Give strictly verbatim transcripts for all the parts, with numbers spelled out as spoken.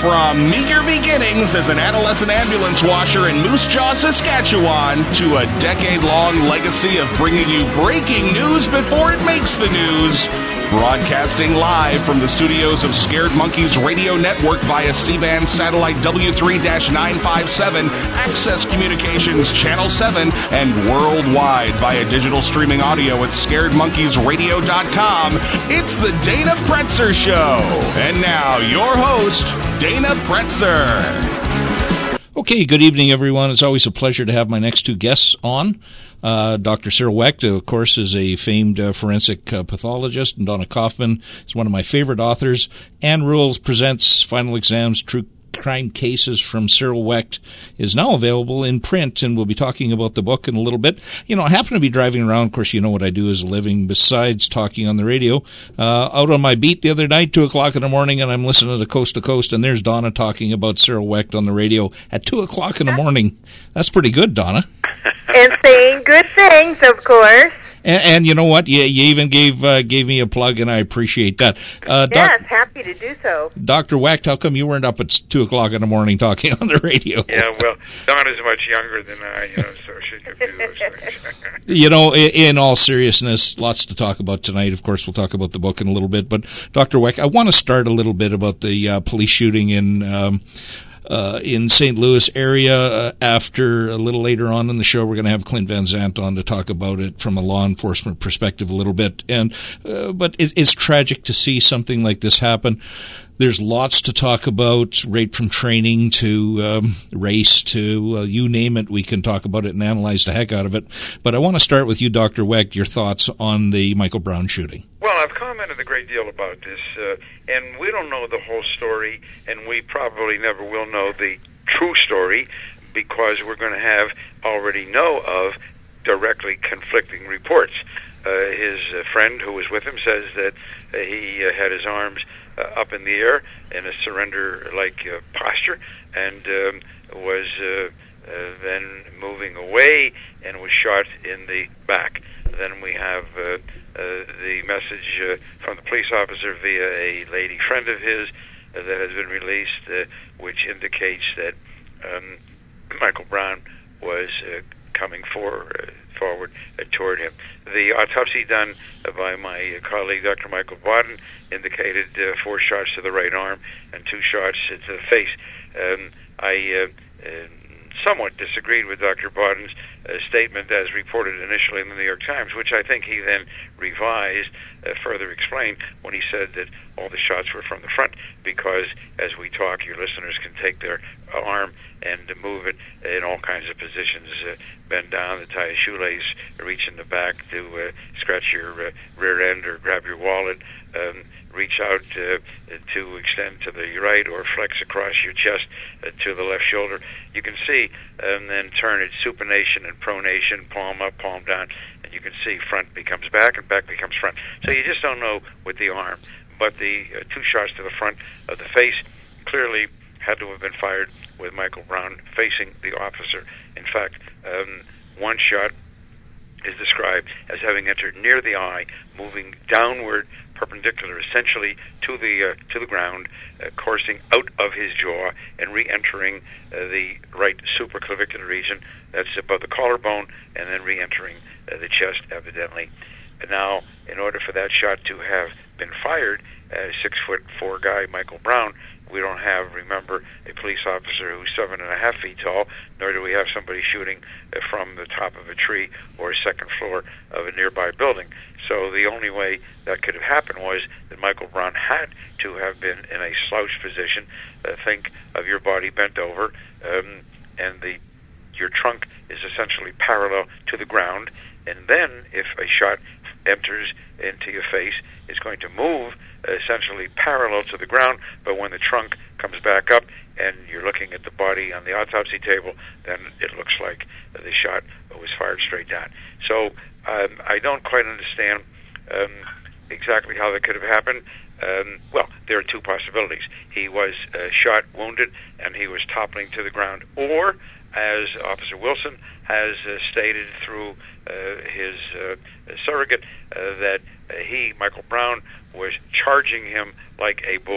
From meager beginnings as an adolescent ambulance washer in Moose Jaw, Saskatchewan, to a decade-long legacy of bringing you breaking news before it makes the news. Broadcasting live from the studios of Scared Monkeys Radio Network via C-band satellite W three nine five seven, Access Communications Channel seven, and worldwide via digital streaming audio at scared monkeys radio dot com. It's the Dana Pretzer Show. And now, your host, Dana Pretzer. Okay, good evening, everyone. It's always a pleasure to have my next two guests on. Uh, Doctor Cyril Wecht, of course, is a famed uh, forensic uh, pathologist, and Donna Kaufman is one of my favorite authors. Ann Rules presents Final Exams, True Crime Cases from Cyril Wecht is now available in print, and we'll be talking about the book in a little bit. You know, I happen to be driving around. Of course, you know what I do as a living besides talking on the radio. Uh, out on my beat the other night, two o'clock in the morning, and I'm listening to Coast to Coast, and there's Donna talking about Cyril Wecht on the radio at two o'clock in the morning. That's pretty good, Donna. And saying good things, of course. And, and you know what? You, you even gave uh, gave me a plug, and I appreciate that. Uh, yes, doc, happy to do so. Doctor Wecht, how come you weren't up at two o'clock in the morning talking on the radio? Yeah, well, Donna's much younger than I, you know, so she could do those things. You know, in, in all seriousness, lots to talk about tonight. Of course, we'll talk about the book in a little bit. But, Doctor Wecht, I want to start a little bit about the uh, police shooting in um, Uh, in Saint Louis area. Uh, after a little later on in the show, we're going to have Clint Van Zandt on to talk about it from a law enforcement perspective a little bit. And uh, but it, it's tragic to see something like this happen. There's lots to talk about, right from training to um, race to uh, you name it. We can talk about it and analyze the heck out of it. But I want to start with you, Doctor Wecht, your thoughts on the Michael Brown shooting. Well, I've commented a great deal about this, uh, and we don't know the whole story, and we probably never will know the true story because we're going to have already know of directly conflicting reports. Uh, his uh, friend who was with him says that uh, he uh, had his arms uh, up in the air in a surrender-like uh, posture and um, was uh, uh, then moving away and was shot in the back. Then we have uh, uh, the message uh, from the police officer via a lady friend of his uh, that has been released, uh, which indicates that um, Michael Brown was uh, coming for, uh, forward uh, toward him. The autopsy done uh, by my colleague, Doctor Michael Bodden, indicated uh, four shots to the right arm and two shots uh, to the face. Um, I uh, uh, somewhat disagreed with Doctor Bodden's uh, statement as reported initially in the New York Times, which I think he then revised, uh, further explained when he said that all the shots were from the front because as we talk, your listeners can take their arm and move it in all kinds of positions, uh, bend down to tie a shoelace, reach in the back to uh, scratch your uh, rear end or grab your wallet, um, reach out uh, to extend to the right or flex across your chest uh, to the left shoulder. You can see, and then turn it supination and pronation, palm up, palm down, and you can see front becomes back and back becomes front. So you just don't know with the arm. But the uh, two shots to the front of the face clearly had to have been fired with Michael Brown facing the officer. In fact, um, one shot is described as having entered near the eye, moving downward, perpendicular, essentially to the uh, to the ground, uh, coursing out of his jaw and re-entering uh, the right supraclavicular region. That's above the collarbone, and then re-entering uh, the chest, evidently. And now, in order for that shot to have been fired, uh, six foot four guy Michael Brown, we don't have, remember, a police officer who's seven and a half feet tall, nor do we have somebody shooting uh, from the top of a tree or a second floor of a nearby building. So the only way that could have happened was that Michael Brown had to have been in a slouched position. Uh, think of your body bent over, um, and the your trunk is essentially parallel to the ground. And then, if a shot enters into your face, it's going to move uh, essentially parallel to the ground, but when the trunk comes back up and you're looking at the body on the autopsy table, then it looks like uh, the shot was fired straight down. So um, I don't quite understand um, exactly how that could have happened. Um, well, there are two possibilities. He was uh, shot, wounded, and he was toppling to the ground, or, as Officer Wilson has uh, stated through uh, his uh, surrogate, uh, that uh, he, Michael Brown, was charging him like a bull.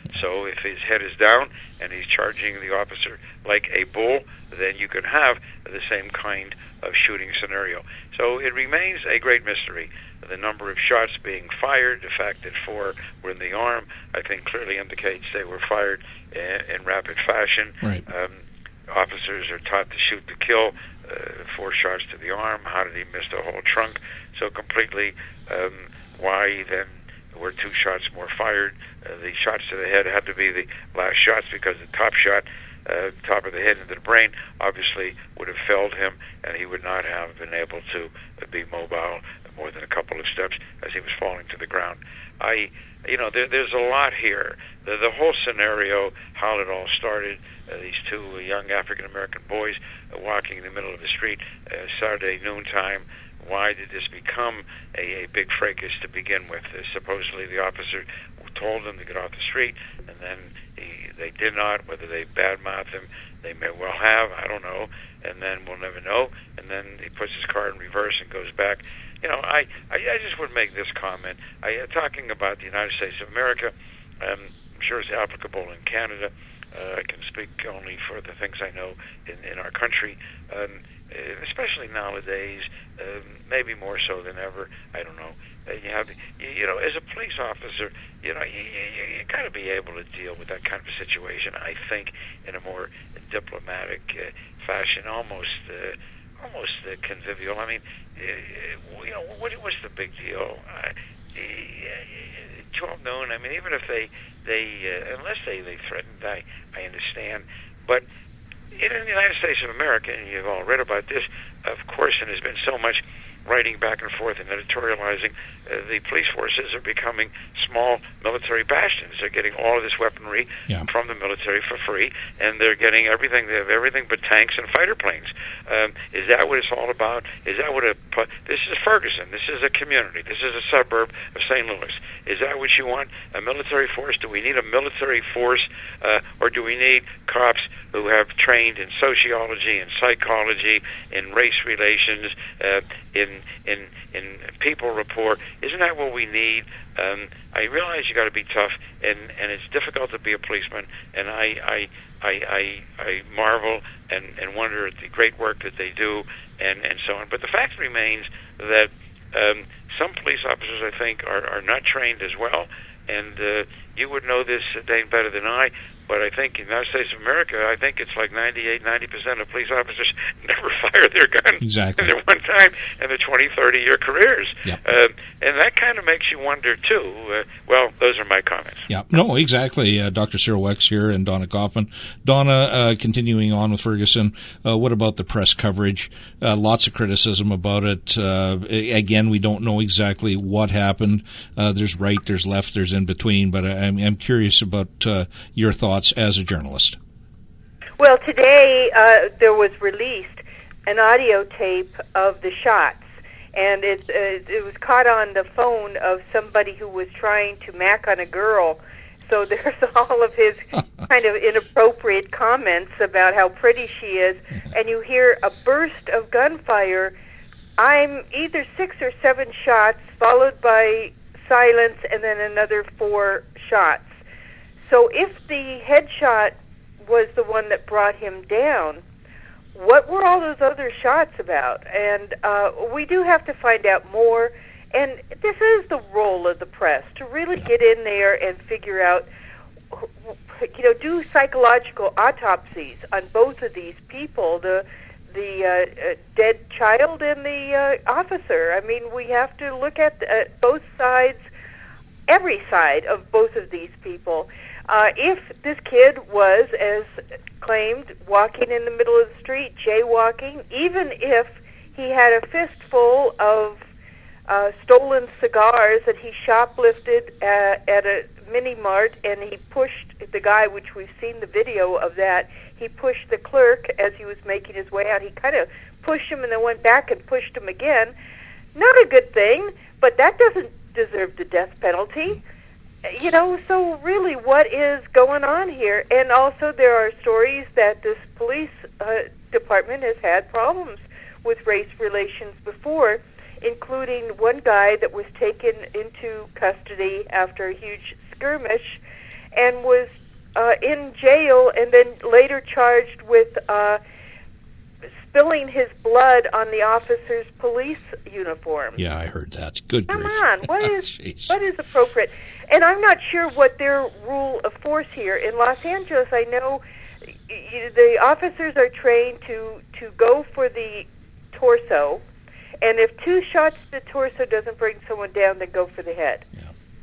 So if his head is down and he's charging the officer like a bull, then you could have the same kind of shooting scenario. So it remains a great mystery. The number of shots being fired, the fact that four were in the arm, I think clearly indicates they were fired in, in rapid fashion. Right. Um, officers are taught to shoot to kill. Uh, four shots to the arm. How did he miss the whole trunk so completely? Um, why then were two shots more fired? Uh, the shots to the head had to be the last shots because the top shot, uh, top of the head into the brain, obviously would have felled him, and he would not have been able to be mobile more than a couple of steps as he was falling to the ground. I, you know, there, there's a lot here. The, the whole scenario, how it all started, uh, these two uh, young African-American boys uh, walking in the middle of the street, uh, Saturday noontime. Why did this become a, a big fracas to begin with? Uh, supposedly the officer told them to get off the street, and then he, they did not. Whether they badmouthed him, they may well have, I don't know, and then we'll never know. And then he puts his car in reverse and goes back. You know, I, I, I just would make this comment. I, uh, talking about the United States of America, um, I'm sure it's applicable in Canada. Uh, I can speak only for the things I know in, in our country, um, especially nowadays, um, maybe more so than ever. I don't know. Uh, you have, you, you know, as a police officer, you know, you, you, you got to be able to deal with that kind of a situation, I think, in a more diplomatic uh, fashion, almost uh, almost uh, convivial. I mean, uh, you know, what, what's the big deal? Uh, twelve noon, I mean, even if they, they uh, unless they, they threatened, I, I understand. But in the United States of America, and you've all read about this, of course, and there's been so much writing back and forth and editorializing, uh, the police forces are becoming small military bastions. They're getting all of this weaponry yeah. from the military for free, and they're getting everything. They have everything but tanks and fighter planes. Um, is that what it's all about? Is that what a... This is Ferguson. This is a community. This is a suburb of Saint Louis. Is that what you want? A military force? Do we need a military force, uh, or do we need cops who have trained in sociology and psychology, in race relations, uh, in in in people rapport? Isn't that what we need? Um, I realize you got to be tough, and, and it's difficult to be a policeman. And I I I I, I marvel and, and wonder at the great work that they do, and, and so on. But the fact remains that um, some police officers, I think, are, are not trained as well. And uh, you would know this, Dane, better than I. But I think in the United States of America, I think it's like ninety-eight, ninety percent of police officers never fire their gun exactly. in their one time in their twenty, thirty-year careers. Yep. Uh, and that kind of makes you wonder, too. Uh, well, those are my comments. Yeah, no, exactly. Uh, Doctor Cyril Wex here and Donna Kaufman. Donna, uh, continuing on with Ferguson, uh, what about the press coverage? Uh, lots of criticism about it. Uh, again, we don't know exactly what happened. Uh, there's right, there's left, there's in between, but I'm, I'm curious about uh, your thoughts as a journalist. Well, today uh, there was released an audio tape of the shots, and it, uh, it was caught on the phone of somebody who was trying to mack on a girl. So there's all of his kind of inappropriate comments about how pretty she is, and you hear a burst of gunfire. I'm either six or seven shots, followed by silence, and then another four shots. So if the headshot was the one that brought him down, what were all those other shots about? And uh, we do have to find out more. And this is the role of the press, to really get in there and figure out, you know, do psychological autopsies on both of these people, the the uh, uh, dead child and the uh, officer. I mean, we have to look at uh, both sides, every side of both of these people. Uh, if this kid was, as claimed, walking in the middle of the street, jaywalking, even if he had a fistful of uh, stolen cigars that he shoplifted uh, at a mini-mart, and he pushed the guy, which we've seen the video of that, he pushed the clerk as he was making his way out. He kind of pushed him and then went back and pushed him again. Not a good thing, but that doesn't deserve the death penalty. You know, so really what is going on here? And also there are stories that this police uh, department has had problems with race relations before, including one guy that was taken into custody after a huge skirmish, and was uh, in jail and then later charged with uh, spilling his blood on the officer's police uniform. Yeah, I heard that. Good Come grief. on, what is what is appropriate? And I'm not sure what their rule of force here. In Los Angeles, I know the officers are trained to, to go for the torso, and if two shots to the torso doesn't bring someone down, then go for the head. Yeah.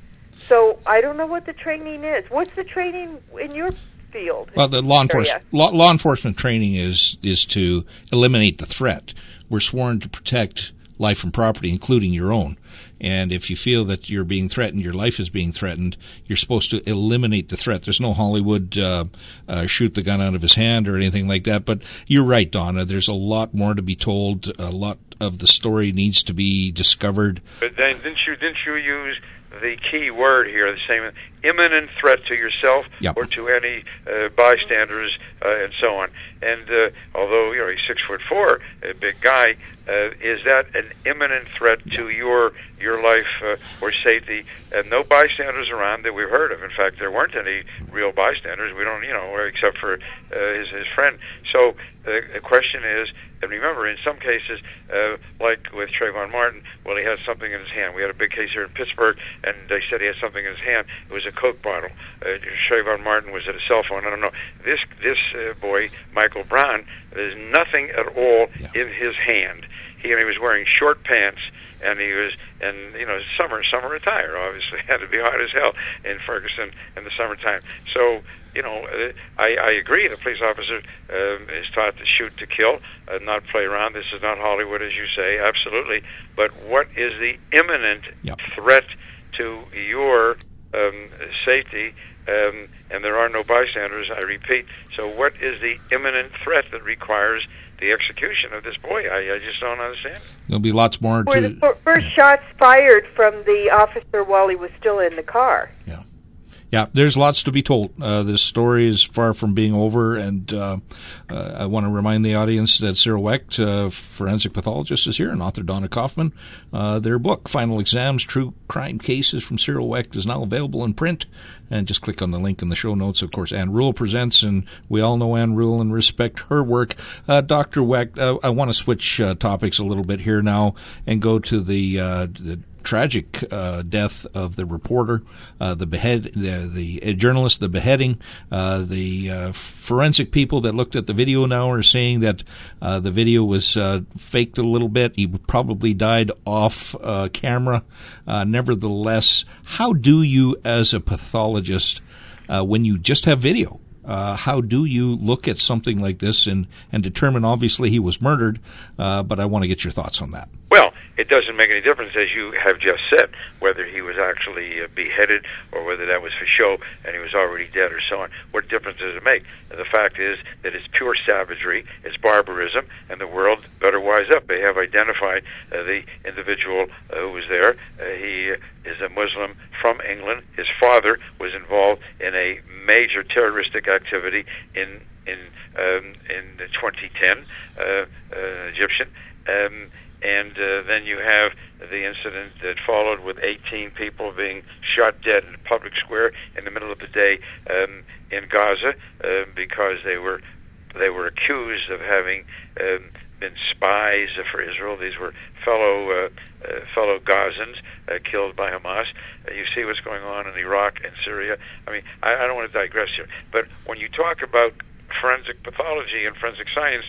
So I don't know what the training is. What's the training in your field? Well, the law enforcement law, law enforcement training is is to eliminate the threat. We're sworn to protect life and property, including your own. And if you feel that you're being threatened, your life is being threatened, you're supposed to eliminate the threat. There's no Hollywood uh, uh, shoot the gun out of his hand or anything like that. But you're right, Donna. There's a lot more to be told. A lot of the story needs to be discovered. But then didn't you didn't you use the key word here, the same imminent threat to yourself yep. or to any uh, bystanders uh, and so on. And uh, although you know he's six foot four, a big guy, uh, is that an imminent threat yep. to your your life uh, or safety? And no bystanders around that we've heard of. In fact, there weren't any real bystanders. We don't, you know, except for uh, his his friend. So uh, the question is. And remember, in some cases, uh, like with Trayvon Martin, well, he had something in his hand. We had a big case here in Pittsburgh, and they said he had something in his hand. It was a Coke bottle. Uh, Trayvon Martin was at a cell phone. I don't know. This this uh, boy, Michael Brown, there's nothing at all yeah. in his hand. He, and he was wearing short pants, and he was, and you know, summer summer attire. Obviously, had to be hot as hell in Ferguson in the summertime. So. You know, I, I agree. The police officer um, is taught to shoot to kill, uh, not play around. This is not Hollywood, as you say, absolutely. But what is the imminent yep. threat to your um, safety? Um, and there are no bystanders, I repeat. So what is the imminent threat that requires the execution of this boy? I, I just don't understand. There'll be lots more Were to... the first shots fired from the officer while he was still in the car? Yeah. Yeah, there's lots to be told. Uh, this story is far from being over, and uh, uh, I want to remind the audience that Cyril Wecht, uh, forensic pathologist, is here, and author Donna Kaufman. Uh, their book, Final Exams, True Crime Cases from Cyril Wecht, is now available in print. And just click on the link in the show notes. Of course, Ann Rule presents, and we all know Ann Rule and respect her work. Uh, Doctor Wecht, uh, I want to switch uh, topics a little bit here now and go to the, uh, the tragic uh, death of the reporter, uh, the behead, the, the journalist, the beheading. Uh, the uh, forensic people that looked at the video now are saying that uh, the video was uh, faked a little bit. He probably died off uh, camera. Uh, nevertheless, how do you, as a pathologist, uh, when you just have video, Uh, how do you look at something like this and, and determine, obviously, he was murdered, uh, but I want to get your thoughts on that. Well, it doesn't make any difference, as you have just said, whether he was actually uh, beheaded or whether that was for show and he was already dead or so on. What difference does it make? And the fact is that it's pure savagery, it's barbarism, and the world better wise up. They have identified uh, the individual uh, who was there. Uh, he is a Muslim from England. His father was involved in a major terroristic activity in in um, in twenty ten, uh, uh, Egyptian. Um, And uh, then you have the incident that followed with eighteen people being shot dead in a public square in the middle of the day um, in Gaza uh, because they were they were accused of having um, been spies for Israel. These were fellow uh, uh, fellow Gazans uh, killed by Hamas. Uh, you see what's going on in Iraq and Syria. I mean, I, I don't want to digress here, but when you talk about forensic pathology and forensic science,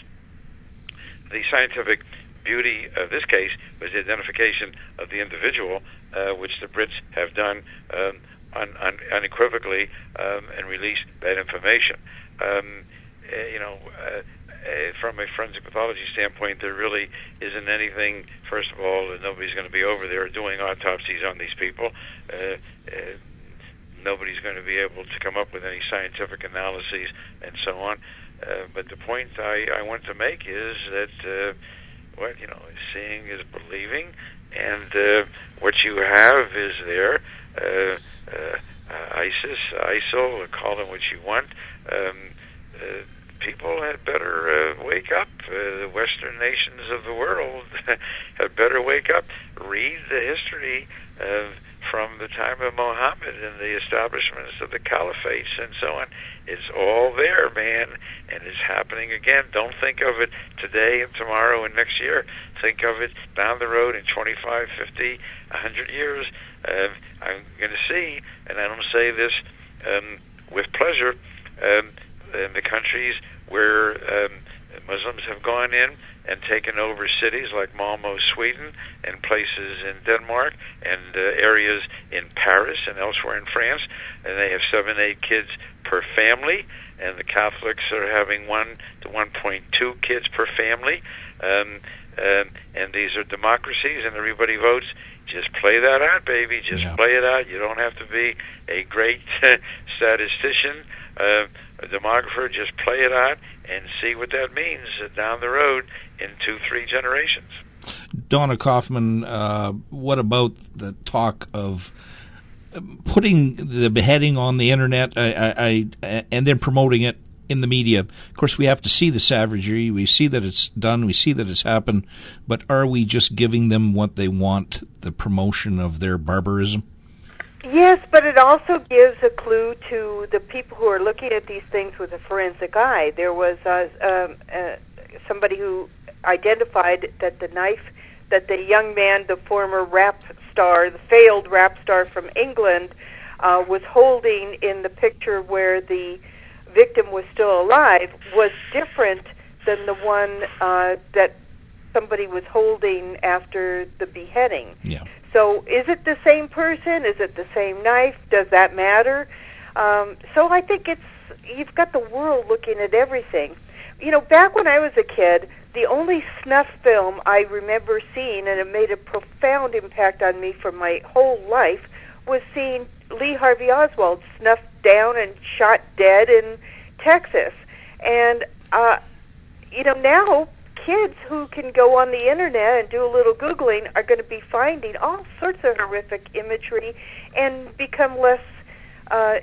the scientific beauty of this case was the identification of the individual, uh, which the Brits have done um, un, un, unequivocally um, and released that information. Um, uh, you know, uh, uh, from a forensic pathology standpoint, there really isn't anything. First of all, nobody's going to be over there doing autopsies on these people. Uh, uh, nobody's going to be able to come up with any scientific analyses and so on. Uh, but the point I, I want to make is that uh, what you know, seeing is believing, and uh, what you have is there. Uh, uh, uh, ISIS, ISIL, call them what you want. Um, uh, people had better uh, wake up. Uh, the Western nations of the world had better wake up. Read the history of from the time of Muhammad and the establishments of the caliphates and so on. It's all there, man, and it's happening again. Don't think of it today and tomorrow and next year. Think of it down the road in twenty-five, fifty, one hundred years. Uh, I'm going to see, and I don't say this um, with pleasure, um, in the countries where um, Muslims have gone in and taken over cities like Malmö, Sweden, and places in Denmark, and uh, areas in Paris and elsewhere in France, and they have seven, eight kids per family, and the Catholics are having one to one point two kids per family, um, um, and these are democracies, and everybody votes. Just play that out, baby. Just yeah. play it out. You don't have to be a great statistician, uh, a demographer. Just play it out and see what that means down the road in two, three generations. Donna Kaufman, uh, what about the talk of putting the beheading on the internet I, I, I, and then promoting it in the media? Of course, we have to see the savagery. We see that it's done. We see that it's happened. But are we just giving them what they want, the promotion of their barbarism? Yes, but it also gives a clue to the people who are looking at these things with a forensic eye. There was uh, um, uh, somebody who identified that the knife that the young man, the former rap star, the failed rap star from England, uh, was holding in the picture where the victim was still alive was different than the one uh, that somebody was holding after the beheading. Yeah. So is it the same person? Is it the same knife? Does that matter? Um, so I think it's, you've got the world looking at everything. You know, back when I was a kid, the only snuff film I remember seeing, and it made a profound impact on me for my whole life, was seeing Lee Harvey Oswald snuffed down and shot dead in Texas. And, uh, you know, now kids who can go on the internet and do a little Googling are going to be finding all sorts of horrific imagery and become less, uh,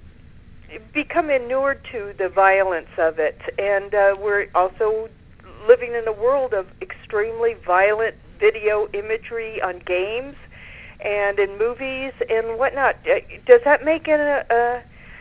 become inured to the violence of it. And uh, we're also living in a world of extremely violent video imagery on games and in movies and whatnot. Does that make it a, a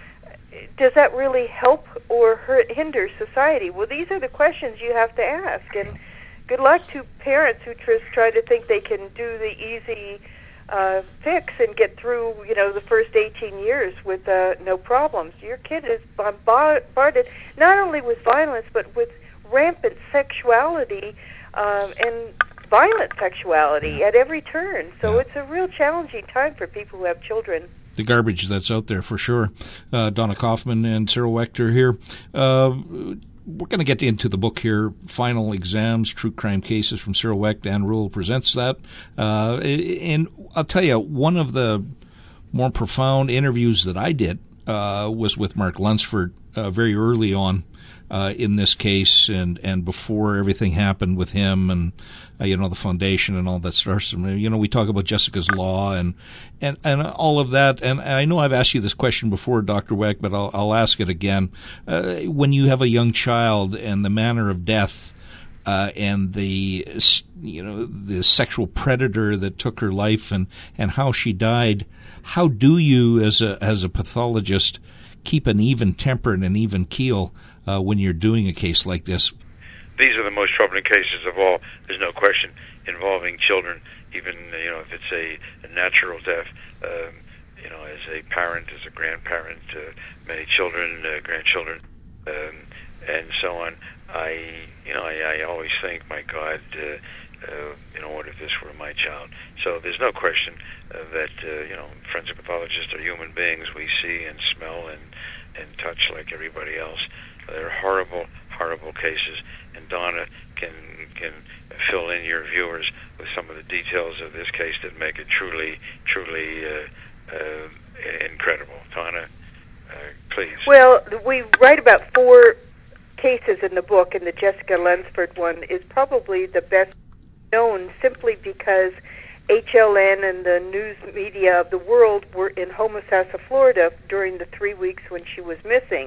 does that really help or hurt, hinder society? Well, these are the questions you have to ask. And good luck to parents who just try to think they can do the easy uh, fix and get through, you know, the first eighteen years with uh, no problems. Your kid is bombarded not only with violence but with rampant sexuality um, and violent sexuality at every turn. So yeah. It's a real challenging time for people who have children. The garbage that's out there, for sure. Uh, Donna Kaufman and Cyril Wechter here. Uh, we're going to get into the book here, Final Exams, True Crime Cases from Cyril Wecht. Ann Rule presents that. Uh, and I'll tell you, one of the more profound interviews that I did uh, was with Mark Lunsford uh, very early on uh, in this case and, and before everything happened with him and Uh, you know, the foundation and all that stuff. You know, we talk about Jessica's Law and, and, and all of that. And I know I've asked you this question before, Doctor Wecht, but I'll, I'll ask it again. Uh, when you have a young child and the manner of death uh, and the, you know, the sexual predator that took her life and, and how she died, how do you, as a as a pathologist, keep an even temper and an even keel uh, when you're doing a case like this? These are the most troubling cases of all. There's no question involving children. Even you know, if it's a, a natural death, um, you know, as a parent, as a grandparent, uh, many children, uh, grandchildren, um, and so on. I, you know, I, I always think, my God, uh, uh, you know, what if this were my child? So there's no question uh, that uh, you know, forensic pathologists are human beings. We see and smell and and touch like everybody else. They're horrible, horrible cases. And Donna can can fill in your viewers with some of the details of this case that make it truly, truly uh, uh, incredible. Donna, uh, please. Well, we write about four cases in the book, and the Jessica Lunsford one is probably the best known simply because H L N and the news media of the world were in Homosassa, Florida during the three weeks when she was missing.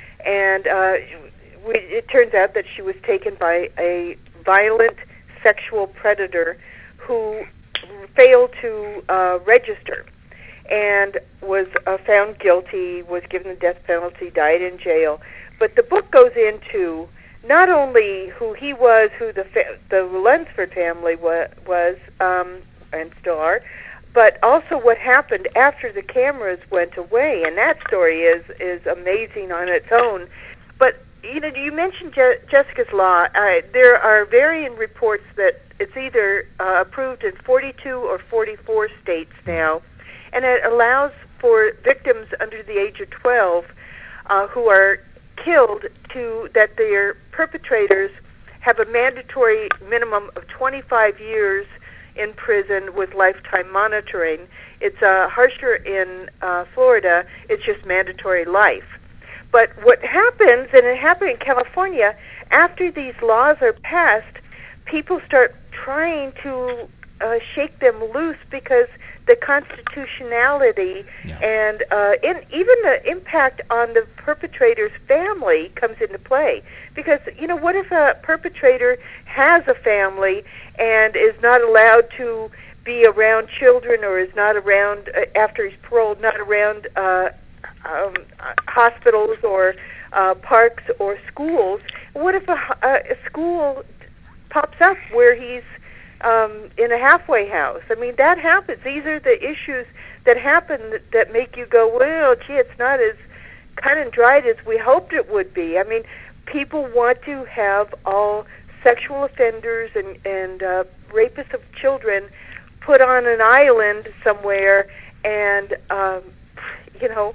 And uh, we, it turns out that she was taken by a violent sexual predator who failed to uh, register. and was uh, found guilty, was given the death penalty, died in jail. But the book goes into not only who he was, who the fa- the Lunsford family wa- was, um, and still are, but also what happened after the cameras went away. And that story is is amazing on its own. But you know, you mentioned Je- Jessica's Law. Uh, there are varying reports that it's either uh, approved in forty-two or forty-four states now, and it allows for victims under the age of twelve uh, who are killed to that their perpetrators have a mandatory minimum of twenty-five years in prison with lifetime monitoring. It's uh, harsher in uh, Florida. It's just mandatory life. But what happens, and it happened in California, after these laws are passed, people start trying to uh, shake them loose because the constitutionality yeah. and uh, in, even the impact on the perpetrator's family comes into play. Because, you know, what if a perpetrator has a family and is not allowed to be around children, or is not around, uh, after he's paroled, not around uh, um, uh, hospitals or uh, parks or schools? What if a, a school pops up where he's Um, in a halfway house? I mean, that happens. These are the issues that happen that, that make you go, well, gee, it's not as cut and dried as we hoped it would be. I mean, people want to have all sexual offenders and, and uh, rapists of children put on an island somewhere and, um, you know,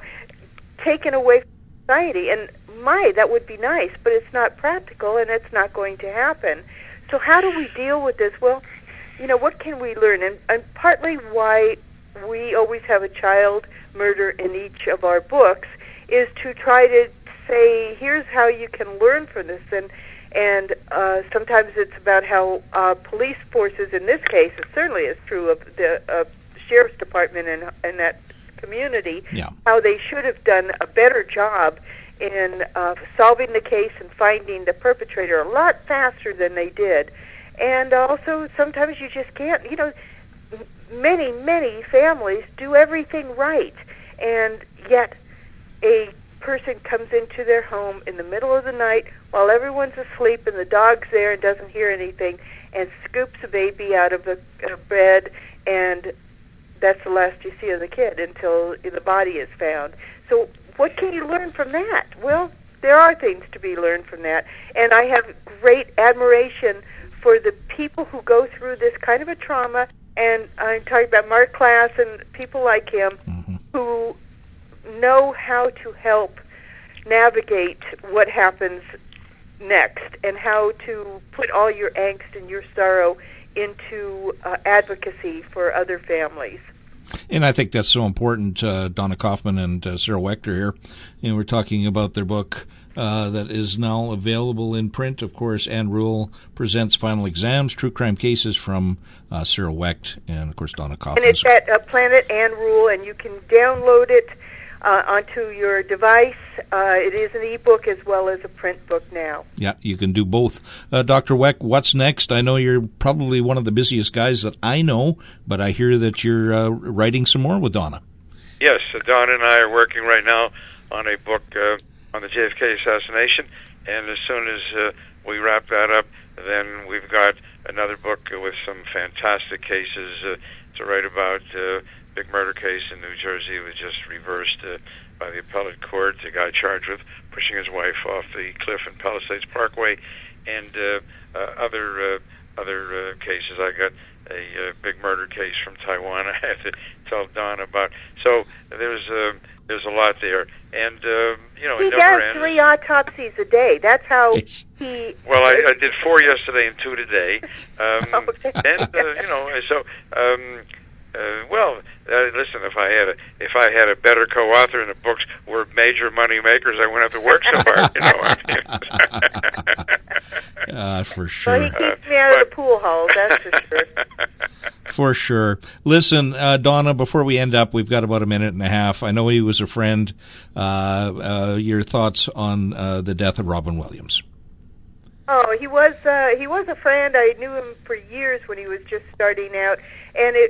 taken away from society. And, my, that would be nice, but it's not practical, and it's not going to happen. So how do we deal with this? Well, you know, what can we learn? And, and partly why we always have a child murder in each of our books is to try to say, here's how you can learn from this. And and uh, sometimes it's about how uh, police forces, in this case, it certainly is true of the uh, sheriff's department in, in that community, yeah. how they should have done a better job in uh, solving the case and finding the perpetrator a lot faster than they did. And also, sometimes you just can't, you know, many, many families do everything right, and yet a person comes into their home in the middle of the night while everyone's asleep and the dog's there and doesn't hear anything, and scoops a baby out of the uh, bed, and that's the last you see of the kid until the body is found. So what can you learn from that? Well, there are things to be learned from that. And I have great admiration for the people who go through this kind of a trauma. And I'm talking about Mark Klass and people like him mm-hmm. who know how to help navigate what happens next and how to put all your angst and your sorrow into uh, advocacy for other families. And I think that's so important. uh, Donna Kaufman and uh, Sarah Wechter here. You know, we're talking about their book uh, that is now available in print. Of course, Ann Rule presents Final Exams, True Crime Cases from uh, Sarah Wecht, and of course Donna Kaufman. And it's at uh, Planet Ann Rule, and you can download it uh, onto your device. Uh, it is an ebook as well as a print book now. Yeah, you can do both. Uh, Doctor Wecht, what's next? I know you're probably one of the busiest guys that I know, but I hear that you're uh, writing some more with Donna. Yes, uh, Donna and I are working right now on a book uh, on the J F K assassination, and as soon as uh, we wrap that up, then we've got another book uh, with some fantastic cases uh, to write about. Uh, big murder case in New Jersey was just reversed uh, by the appellate court. A guy charged with pushing his wife off the cliff in Palisades Parkway, and uh, uh, other uh, other uh, cases. I got a uh, big murder case from Taiwan I had to tell Don about. So there's uh, there's a lot there, and uh, you know, he it does never ends. three autopsies a day. That's how it's, he. Well, I, I did four yesterday and two today, um, okay. and uh, you know, so. Um, Uh, well, uh, listen. If I had a if I had a better co-author and the books were major money makers, I wouldn't have to work so hard. You know, I mean. uh, for sure. Well, he keeps me out uh, of the pool halls. That's for sure. For sure. Listen, uh, Donna. Before we end up, we've got about a minute and a half. I know he was a friend. Uh, uh, your thoughts on uh, the death of Robin Williams? Oh, he was uh, he was a friend. I knew him for years when he was just starting out, and it.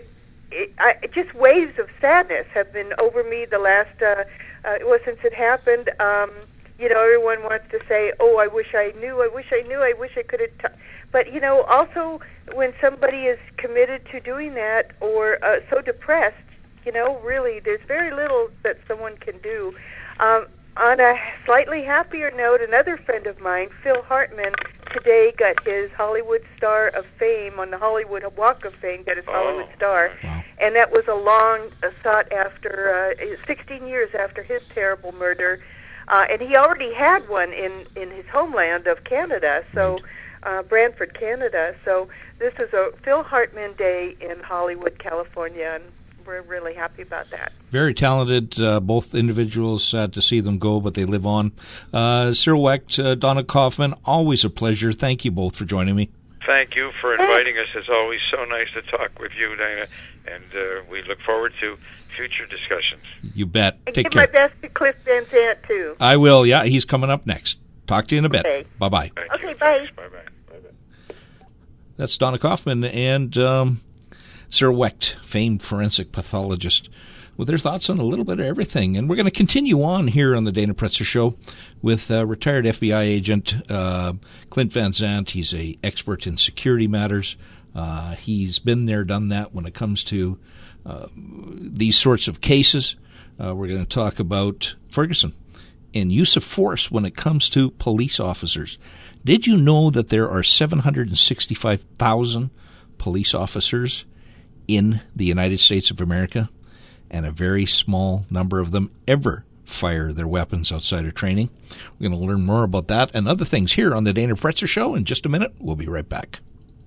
it, I, just waves of sadness have been over me the last, uh, uh, well, since it happened. Um, you know, everyone wants to say, oh, I wish I knew, I wish I knew, I wish I could have. T-. But, you know, also when somebody is committed to doing that or uh, so depressed, you know, really, there's very little that someone can do. Um, on a slightly happier note, another friend of mine, Phil Hartman, today got his Hollywood Star of Fame on the Hollywood Walk of Fame, got his oh, Hollywood Star. Wow. And that was a long uh, sought after, uh, sixteen years after his terrible murder. Uh, and he already had one in, in his homeland of Canada, so uh, Brantford, Canada. So this is a Phil Hartman Day in Hollywood, California, and we're really happy about that. Very talented, uh, both individuals. Sad to see them go, but they live on. Uh, Cyril Wecht, uh, Donna Kaufman, always a pleasure. Thank you both for joining me. Thank you for inviting us. It's always so nice to talk with you, Dana, and uh, we look forward to future discussions. You bet. And Take give care. my best to Cliff Van Zandt, too. I will, yeah. He's coming up next. Talk to you in a bit. Okay. Bye-bye. Thank okay, you. Bye. Bye-bye. Bye-bye. That's Donna Kaufman and um, Cyril Wecht, famed forensic pathologist, with their thoughts on a little bit of everything. And we're going to continue on here on the Dana Pretzer Show with uh, retired F B I agent uh, Clint Van Zandt. He's a expert in security matters. Uh, he's been there, done that when it comes to uh, these sorts of cases. Uh, we're going to talk about Ferguson and use of force when it comes to police officers. Did you know that there are seven hundred sixty-five thousand police officers in the United States of America, and a very small number of them ever fire their weapons outside of training? We're going to learn more about that and other things here on the Dana Pretzer Show in just a minute. We'll be right back.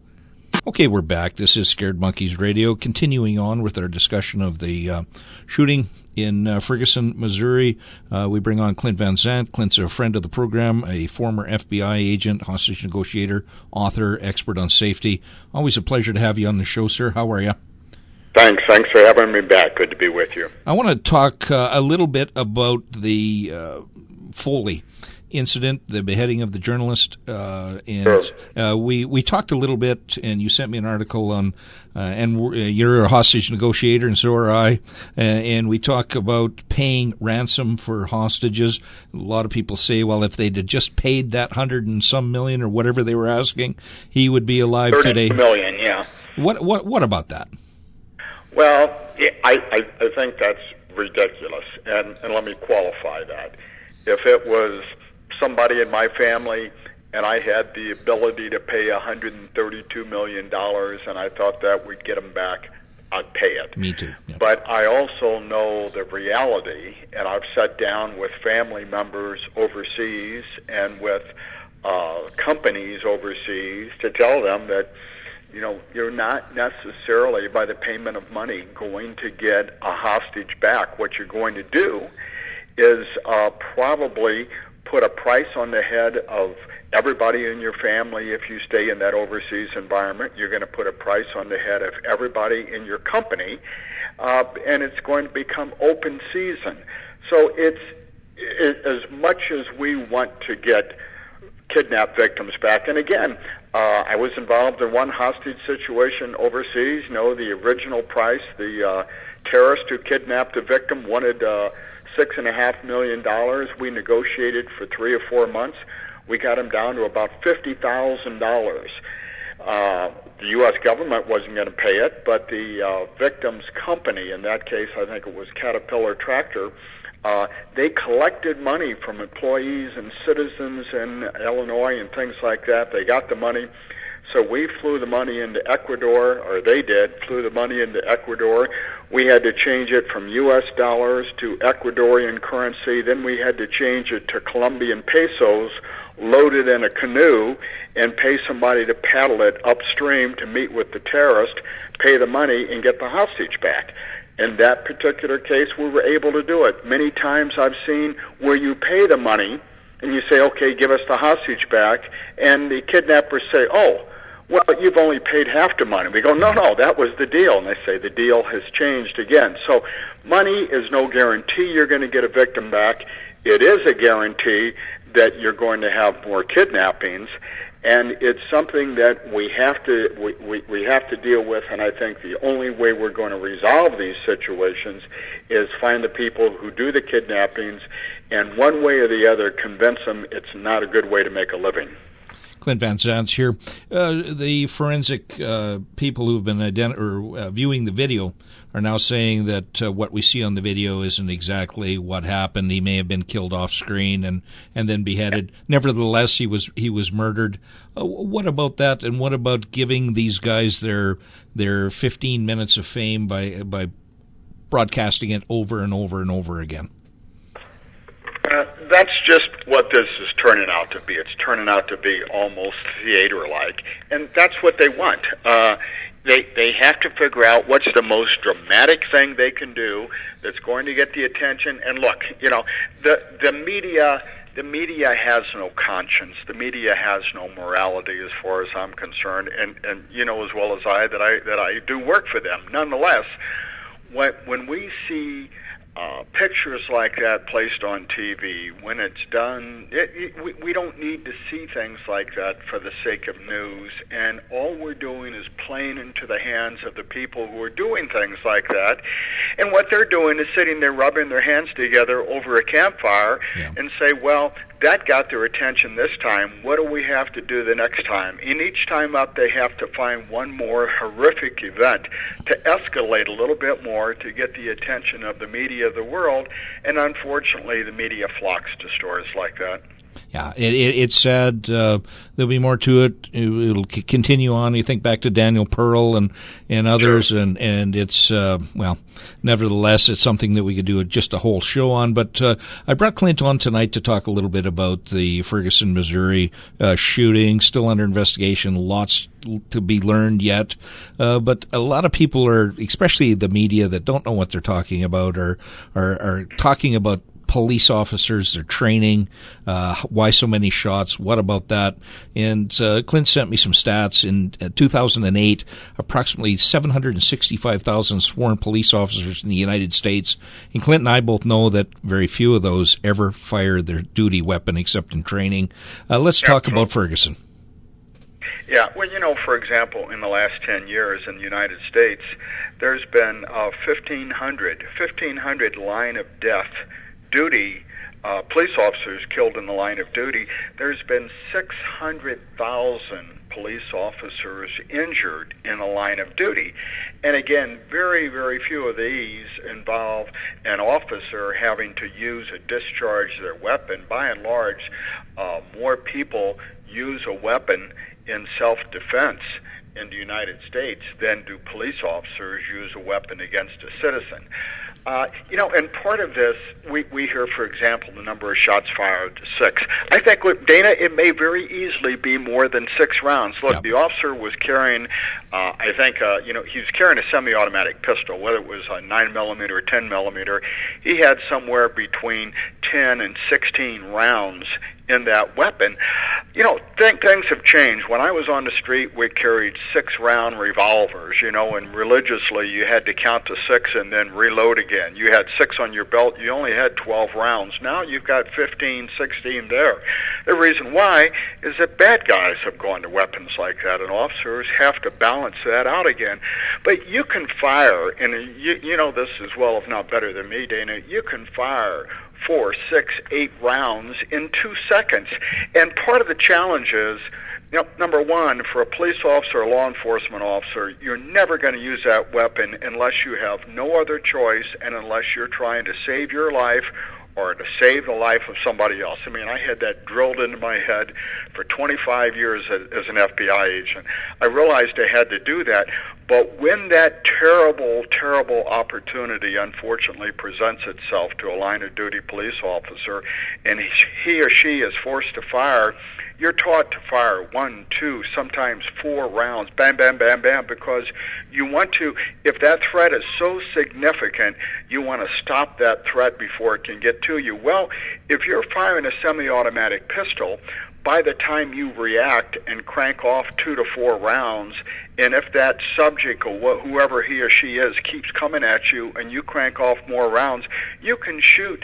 Okay, we're back. This is Scared Monkeys Radio, continuing on with our discussion of the uh, shooting in uh, Ferguson, Missouri. Uh, we bring on Clint Van Zandt. Clint's a friend of the program, a former F B I agent, hostage negotiator, author, expert on safety. Always a pleasure to have you on the show, sir. How are you? Thanks. Thanks for having me back. Good to be with you. I want to talk uh, a little bit about the uh, Foley incident, the beheading of the journalist, uh, and sure. uh, we we talked a little bit, and you sent me an article on, uh, and uh, you're a hostage negotiator, and so are I, uh, and we talk about paying ransom for hostages. A lot of people say, well, if they'd have just paid that hundred and some million or whatever they were asking, he would be alive today. Thirty million, yeah. What what what about that? Well, I I, I think that's ridiculous, and and let me qualify that. If it was somebody in my family and I had the ability to pay one hundred thirty-two million dollars and I thought that would get them back, I'd pay it. Me too. Yep. But I also know the reality, and I've sat down with family members overseas and with uh, companies overseas to tell them that, you know, you're not necessarily, by the payment of money, going to get a hostage back. What you're going to do is uh, probably put a price on the head of everybody in your family. If you stay in that overseas environment, you're going to put a price on the head of everybody in your company, uh, and it's going to become open season. So it's it, as much as we want to get kidnapped victims back. And again, uh, I was involved in one hostage situation overseas. You know, the original price, the uh, terrorist who kidnapped the victim wanted uh, six and a half million dollars. We negotiated for three or four months. We got him down to about fifty thousand dollars. Uh, the U S government wasn't going to pay it, but the uh, victim's company, in that case, I think it was Caterpillar Tractor, uh, they collected money from employees and citizens in Illinois and things like that. They got the money. So we flew the money into Ecuador, or they did, flew the money into Ecuador. We had to change it from U S dollars to Ecuadorian currency. Then we had to change it to Colombian pesos, load it in a canoe, and pay somebody to paddle it upstream to meet with the terrorist, pay the money, and get the hostage back. In that particular case, we were able to do it. Many times I've seen where you pay the money, and you say, okay, give us the hostage back, and the kidnappers say, oh, well, you've only paid half the money. We go, no, no, that was the deal. And they say the deal has changed again. So money is no guarantee you're going to get a victim back. It is a guarantee that you're going to have more kidnappings. And it's something that we have to we, we, we have to deal with, and I think the only way we're going to resolve these situations is find the people who do the kidnappings, and one way or the other convince them it's not a good way to make a living. Clint Van Zandt here. Uh, the forensic uh, people who've been ident- or uh, viewing the video are now saying that uh, what we see on the video isn't exactly what happened. He may have been killed off screen and, and then beheaded. Nevertheless, he was he was murdered. Uh, what about that? And what about giving these guys their their fifteen minutes of fame by by broadcasting it over and over and over again? Uh, that's just what this is turning out to be. It's turning out to be almost theater-like, and that's what they want. Uh, they they have to figure out what's the most dramatic thing they can do that's going to get the attention. And look, you know, the the media the media has no conscience. The media has no morality, as far as I'm concerned. And and you know as well as I that I that I do work for them. Nonetheless, when when we see Uh, pictures like that placed on T V, when it's done, it, it, we, we don't need to see things like that for the sake of news, and all we're doing is playing into the hands of the people who are doing things like that, and what they're doing is sitting there rubbing their hands together over a campfire yeah. and say, well, that got their attention this time, what do we have to do the next time? And each time up they have to find one more horrific event to escalate a little bit more to get the attention of the media of the world, and unfortunately the media flocks to stories like that. Yeah, it, it, it's sad. Uh, there'll be more to it. it. It'll c- continue on. You think back to Daniel Pearl and, and others, sure. and, and it's, uh, well, nevertheless, it's something that we could do just a whole show on. But uh, I brought Clint on tonight to talk a little bit about the Ferguson, Missouri uh, shooting, still under investigation, lots to be learned yet. Uh, but a lot of people are, especially the media that don't know what they're talking about, are, are, are talking about police officers, their training, uh, why so many shots, what about that? And uh, Clint sent me some stats. In uh, two thousand eight, approximately seven hundred sixty-five thousand sworn police officers in the United States. And Clint and I both know that very few of those ever fire their duty weapon except in training. Uh, let's talk Absolutely. about Ferguson. Yeah, well, you know, for example, in the last ten years in the United States, there's been uh, fifteen hundred, fifteen hundred line of death duty uh, police officers killed in the line of duty. There's been six hundred thousand police officers injured in the line of duty. And again, very, very few of these involve an officer having to use or discharge their weapon. By and large, uh, more people use a weapon in self-defense in the United States than do police officers use a weapon against a citizen. Uh, you know, and part of this, we, we hear, for example, the number of shots fired, six. I think, with Dana, it may very easily be more than six rounds. Look, yep. the officer was carrying, uh, I think, uh, you know, he was carrying a semi-automatic pistol, whether it was a nine millimeter or ten millimeter. He had somewhere between ten and sixteen rounds in that weapon. You know, th- things have changed. When I was on the street, we carried six-round revolvers, you know, and religiously you had to count to six and then reload again. You had six on your belt. You only had twelve rounds. Now you've got fifteen, sixteen there. The reason why is that bad guys have gone to weapons like that, and officers have to balance that out again. But you can fire, and you, you know this as well, if not better than me, Dana, you can fire four, six, eight rounds in two seconds. And part of the challenge is, you know, number one, for a police officer or law enforcement officer, you're never going to use that weapon unless you have no other choice and unless you're trying to save your life or to save the life of somebody else. I mean, I had that drilled into my head for twenty-five years as, as an F B I agent. I realized I had to do that, but when that terrible, terrible opportunity unfortunately presents itself to a line of duty police officer and he or she is forced to fire, you're taught to fire one, two, sometimes four rounds, bam, bam, bam, bam, because you want to, if that threat is so significant, you want to stop that threat before it can get to you. Well, if you're firing a semi-automatic pistol, by the time you react and crank off two to four rounds, and if that subject or wh- whoever he or she is keeps coming at you and you crank off more rounds, you can shoot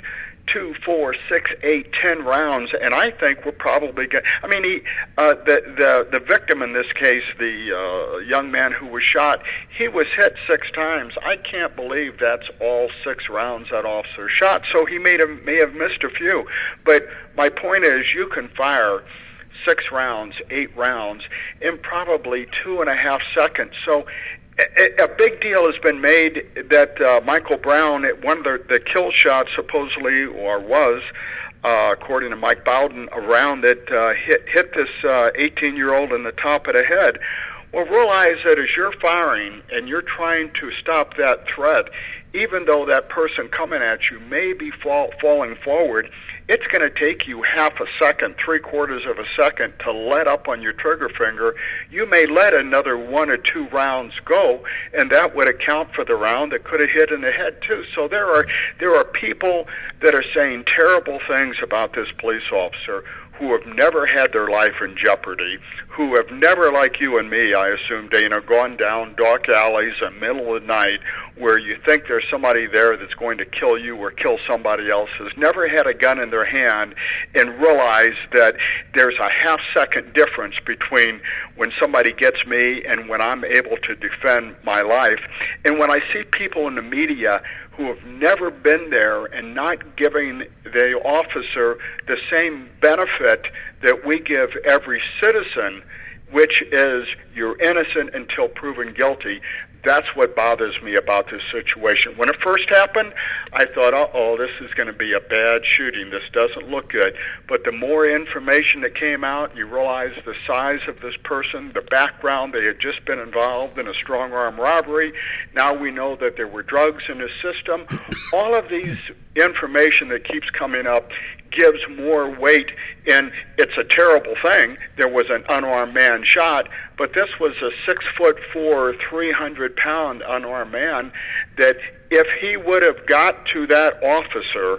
two, four, six, eight, ten rounds, and I think we're probably going. I mean, he, uh, the the the victim in this case, the uh, young man who was shot, he was hit six times. I can't believe that's all six rounds that officer shot. So he may have may have missed a few, but my point is, you can fire six rounds, eight rounds in probably two and a half seconds. So a, a big deal has been made that uh, Michael Brown, one of the, the kill shots supposedly, or was, uh, according to Mike Bowden, around it, uh, hit, hit this uh, eighteen-year-old in the top of the head. Well, realize that as you're firing and you're trying to stop that threat, even though that person coming at you may be fall, falling forward, it's going to take you half a second, three quarters of a second to let up on your trigger finger. You may let another one or two rounds go, and that would account for the round that could have hit in the head too. So there are there are people that are saying terrible things about this police officer who have never had their life in jeopardy, who have never, like you and me, I assume, Dana, gone down dark alleys in the middle of the night where you think there's somebody there that's going to kill you or kill somebody else, has never had a gun in their hand and realized that there's a half second difference between when somebody gets me and when I'm able to defend my life. And when I see people in the media who have never been there and not giving the officer the same benefit that we give every citizen, which is you're innocent until proven guilty, that's what bothers me about this situation. When it first happened, I thought, uh-oh, this is going to be a bad shooting. This doesn't look good. But the more information that came out, you realize the size of this person, the background. They had just been involved in a strong-arm robbery. Now we know that there were drugs in his system. All of these information that keeps coming up gives more weight, and it's a terrible thing. There was an unarmed man shot, but this was a six foot four, three hundred pound unarmed man that if he would have got to that officer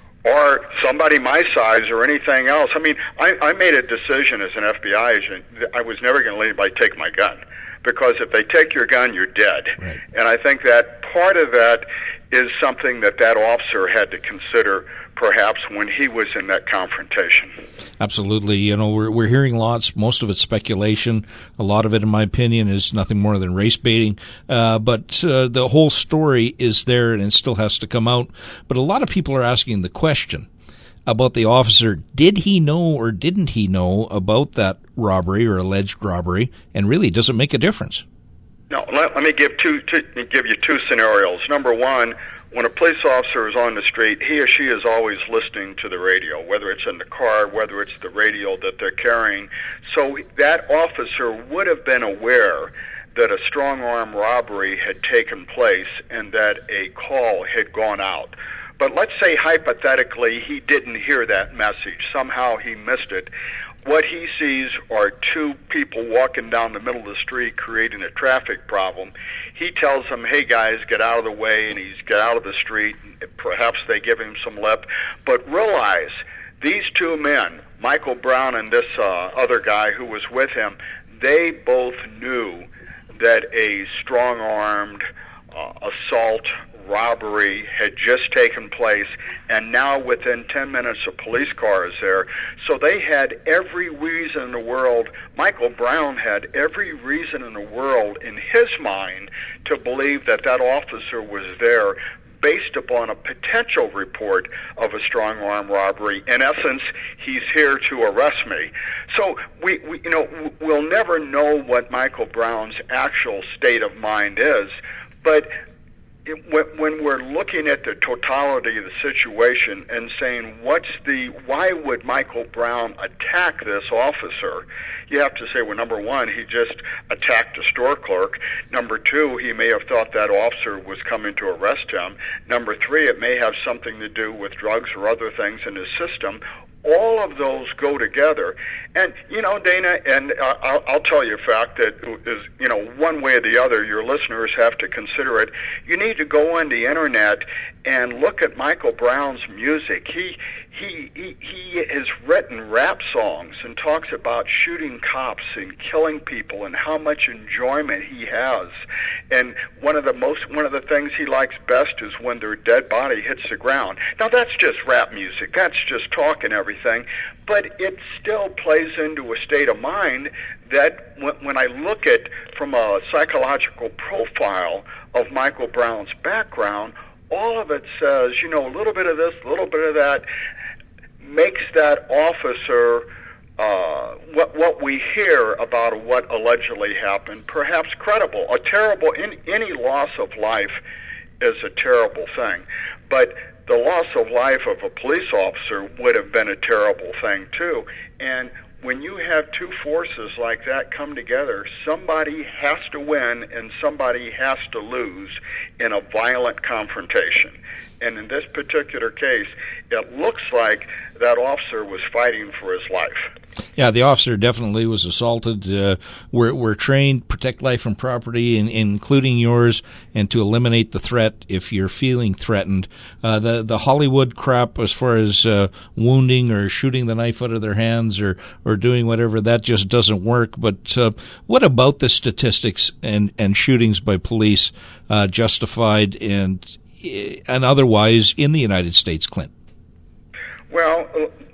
or somebody my size or anything else, I mean, I, I made a decision as an F B I agent that I was never going to let anybody take my gun, because if they take your gun, you're dead. Right. And I think that part of that is something that that officer had to consider perhaps when he was in that confrontation. Absolutely. You know, we're we're hearing lots. Most of it's speculation. A lot of it, in my opinion, is nothing more than race baiting. Uh, but uh, the whole story is there, and it still has to come out. But a lot of people are asking the question about the officer. Did he know or didn't he know about that robbery or alleged robbery? And really, does it make a difference? No. Let, let me give two, two give you two scenarios. Number one, when a police officer is on the street, he or she is always listening to the radio, whether it's in the car, whether it's the radio that they're carrying. So that officer would have been aware that a strong-arm robbery had taken place and that a call had gone out. But let's say hypothetically he didn't hear that message. Somehow he missed it. What he sees are two people walking down the middle of the street creating a traffic problem. He tells them, hey, guys, get out of the way, and he's get out of the street. Perhaps they give him some lip. But realize these two men, Michael Brown and this uh, other guy who was with him, they both knew that a strong-armed uh, assault robbery had just taken place, and now within ten minutes a police car is there. So they had every reason in the world, Michael Brown had every reason in the world in his mind to believe that that officer was there based upon a potential report of a strong-arm robbery. In essence, he's here to arrest me. So we, we, you know, we'll never know what Michael Brown's actual state of mind is, but It, when we're looking at the totality of the situation and saying, what's the, why would Michael Brown attack this officer? You have to say, well, number one, he just attacked a store clerk. Number two, he may have thought that officer was coming to arrest him. Number three, it may have something to do with drugs or other things in his system. All of those go together. And, you know, Dana, and uh, I'll, I'll tell you a fact that is, you know, one way or the other, your listeners have to consider it. You need to go on the internet and look at Michael Brown's music. He He, he he has written rap songs and talks about shooting cops and killing people and how much enjoyment he has. And one of the most one of the things he likes best is when their dead body hits the ground. Now that's just rap music. That's just talk and everything, but it still plays into a state of mind that when, when I look at from a psychological profile of Michael Brown's background, all of it says, you know, a little bit of this, a little bit of that, makes that officer, uh, what what we hear about what allegedly happened, perhaps credible. A terrible, in, any loss of life is a terrible thing, but the loss of life of a police officer would have been a terrible thing too. And when you have two forces like that come together, somebody has to win and somebody has to lose in a violent confrontation. And in this particular case, it looks like that officer was fighting for his life. Yeah, the officer definitely was assaulted. Uh, we're, we're trained protect life and property, in, including yours, and to eliminate the threat if you're feeling threatened. Uh, the the Hollywood crap, as far as uh, wounding or shooting the knife out of their hands or or doing whatever, that just doesn't work. But uh, what about the statistics and and shootings by police, uh, justified and and otherwise in the United States, Clint? Well,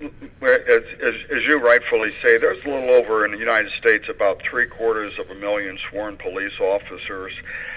as, as, as you rightfully say, there's a little over in the United States about three quarters of a million sworn police officers.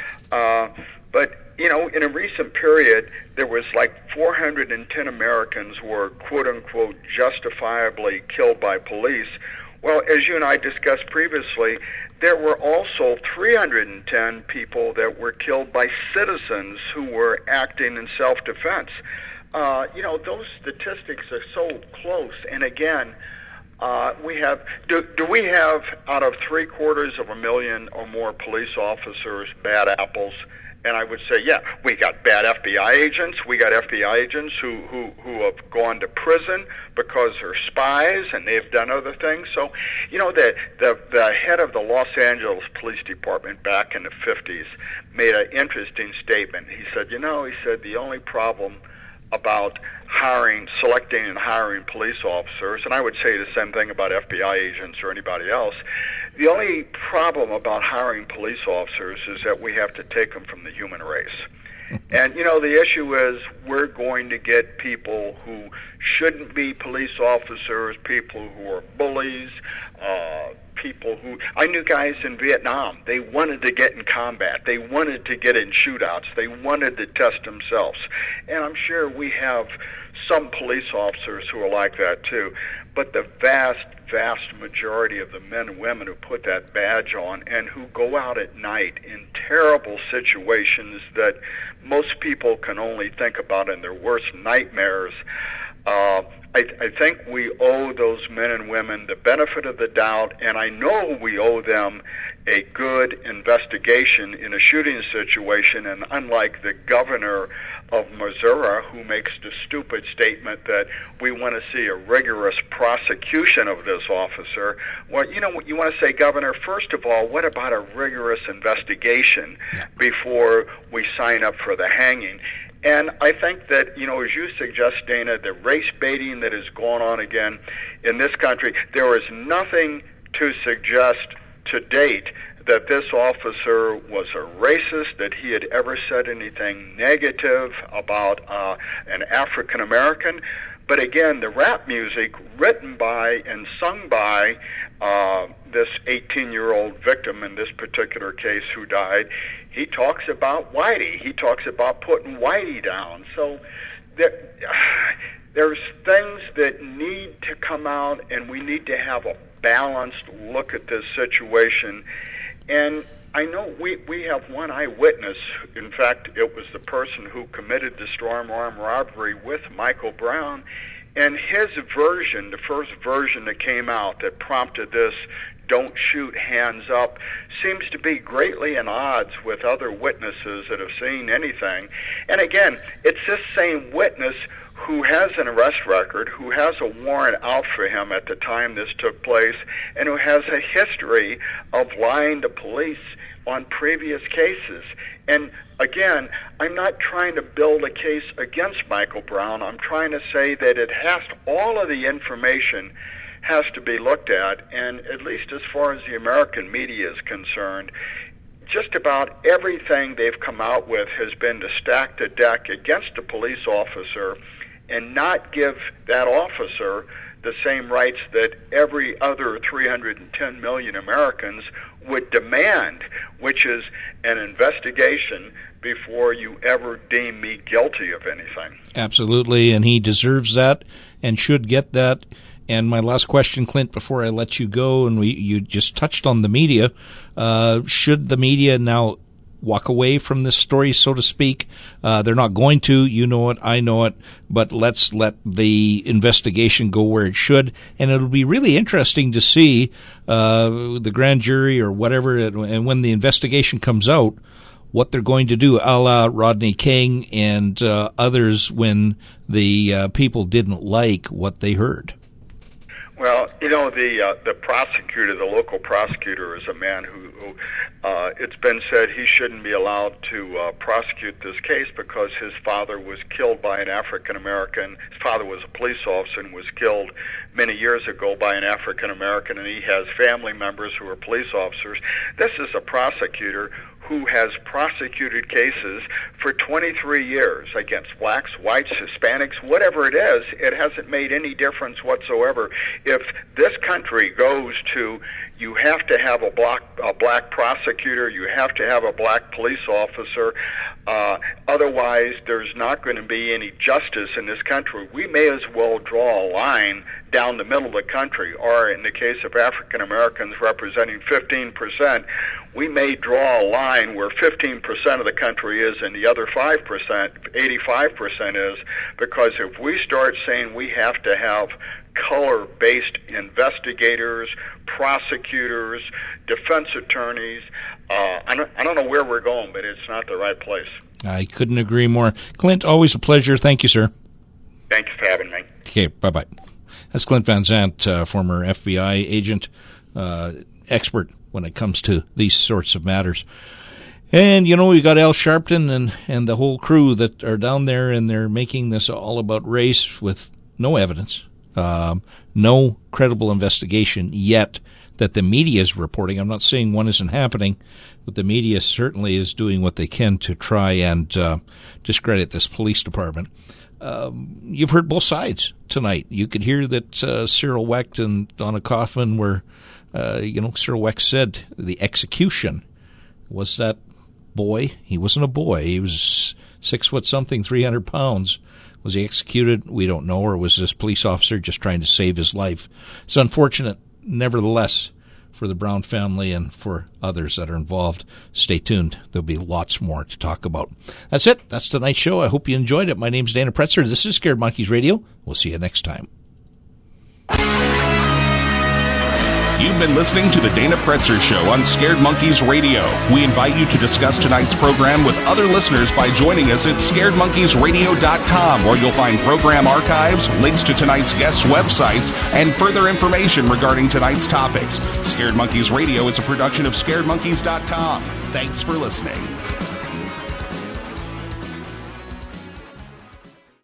Uh, but, you know, in a recent period, there was like four hundred ten Americans were, quote-unquote, justifiably killed by police. Well, as you and I discussed previously, there were also three hundred ten people that were killed by citizens who were acting in self-defense. Uh, you know, those statistics are so close. And again, uh, we have, do, do we have out of three quarters of a million or more police officers bad apples? And I would say, yeah, we got bad F B I agents. We got F B I agents who, who, who have gone to prison because they're spies and they've done other things. So, you know, the, the, the head of the Los Angeles Police Department back in the fifties made an interesting statement. He said, you know, he said, the only problem about hiring, selecting and hiring police officers, and I would say the same thing about F B I agents or anybody else, the only problem about hiring police officers is that we have to take them from the human race. And, you know, the issue is we're going to get people who shouldn't be police officers, people who are bullies, uh, people who... I knew guys in Vietnam, they wanted to get in combat. They wanted to get in shootouts. They wanted to test themselves. And I'm sure we have some police officers who are like that too. But the vast, vast majority of the men and women who put that badge on and who go out at night in terrible situations that most people can only think about in their worst nightmares, uh, I, I think we owe those men and women the benefit of the doubt, and I know we owe them a good investigation in a shooting situation. And unlike the governor of Missouri, who makes the stupid statement that we want to see a rigorous prosecution of this officer, well, you know, you want to say, Governor, first of all, what about a rigorous investigation before we sign up for the hanging? And I think that, you know, as you suggest, Dana, the race baiting that has gone on again in this country, there is nothing to suggest to date that this officer was a racist, that he had ever said anything negative about uh, an African American. But again, the rap music written by and sung by uh, this eighteen-year-old victim in this particular case who died, he talks about Whitey. He talks about putting Whitey down. So there, there's things that need to come out, and we need to have a balanced look at this situation. And I know we, we have one eyewitness. In fact, it was the person who committed the strong arm robbery with Michael Brown. And his version, the first version that came out that prompted this don't shoot, hands up, seems to be greatly in odds with other witnesses that have seen anything. And again, it's this same witness who has an arrest record, who has a warrant out for him at the time this took place, and who has a history of lying to police on previous cases. And again, I'm not trying to build a case against Michael Brown. I'm trying to say that it has to, all of the information has to be looked at, and at least as far as the American media is concerned, just about everything they've come out with has been to stack the deck against a police officer and not give that officer the same rights that every other three hundred ten million Americans would demand, which is an investigation before you ever deem me guilty of anything. Absolutely, and he deserves that and should get that. And my last question, Clint, before I let you go, and we you just touched on the media, uh, should the media now walk away from this story, so to speak? Uh, they're not going to. You know it. I know it. But let's let the investigation go where it should. And it'll be really interesting to see uh, the grand jury or whatever, and when the investigation comes out, what they're going to do, a la Rodney King and uh, others, when the uh, people didn't like what they heard. Well, you know, the uh, the prosecutor, the local prosecutor, is a man who, who uh, it's been said he shouldn't be allowed to uh, prosecute this case because his father was killed by an African American. His father was a police officer and was killed many years ago by an African American, and he has family members who are police officers. This is a prosecutor who has prosecuted cases for twenty-three years against blacks, whites, Hispanics, whatever it is. It hasn't made any difference whatsoever. If this country goes to, you have to have a black, a black prosecutor, you have to have a black police officer, uh, otherwise there's not going to be any justice in this country. We may as well draw a line down the middle of the country, or in the case of African Americans representing fifteen percent, we may draw a line where fifteen percent of the country is and the other five percent, eighty-five percent is, because if we start saying we have to have color-based investigators, prosecutors, defense attorneys, uh, I, don't, I don't know where we're going, but it's not the right place. I couldn't agree more. Clint, always a pleasure. Thank you, sir. Thanks for having me. Okay, bye-bye. That's Clint Van Zandt, uh, former F B I agent, uh, expert when it comes to these sorts of matters. And, you know, we got Al Sharpton and, and the whole crew that are down there, and they're making this all about race with no evidence, um, no credible investigation yet that the media is reporting. I'm not saying one isn't happening, but the media certainly is doing what they can to try and uh, discredit this police department. Um, you've heard both sides tonight. You could hear that uh, Cyril Wecht and Donna Kaufman were, uh, you know, Cyril Wecht said the execution was that boy. He wasn't a boy. He was six foot something, three hundred pounds. Was he executed? We don't know. Or was this police officer just trying to save his life? It's unfortunate, nevertheless, for the Brown family and for others that are involved. Stay tuned. There'll be lots more to talk about. That's it. That's tonight's show. I hope you enjoyed it. My name's Dana Pretzer. This is Scared Monkeys Radio. We'll see you next time. You've been listening to the Dana Pretzer Show on Scared Monkeys Radio. We invite you to discuss tonight's program with other listeners by joining us at scared monkeys radio dot com, where you'll find program archives, links to tonight's guests' websites, and further information regarding tonight's topics. Scared Monkeys Radio is a production of scared monkeys dot com. Thanks for listening.